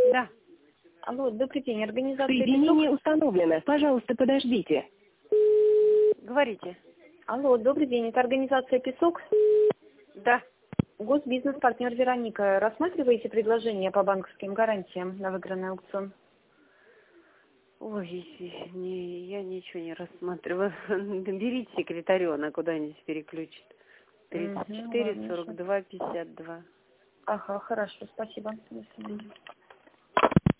Да. Алло, добрый день. Организация Соединение «Песок». установлено. Пожалуйста, подождите. Говорите. Алло, добрый день. Это организация «Песок». Да. Госбизнес-партнер Вероника. Рассматриваете предложение по банковским гарантиям на выигранный аукцион? Ой, я ничего не рассматриваю. Берите секретарю, она куда-нибудь переключит. 34, 42, 52. Ага, хорошо, спасибо. До свидания.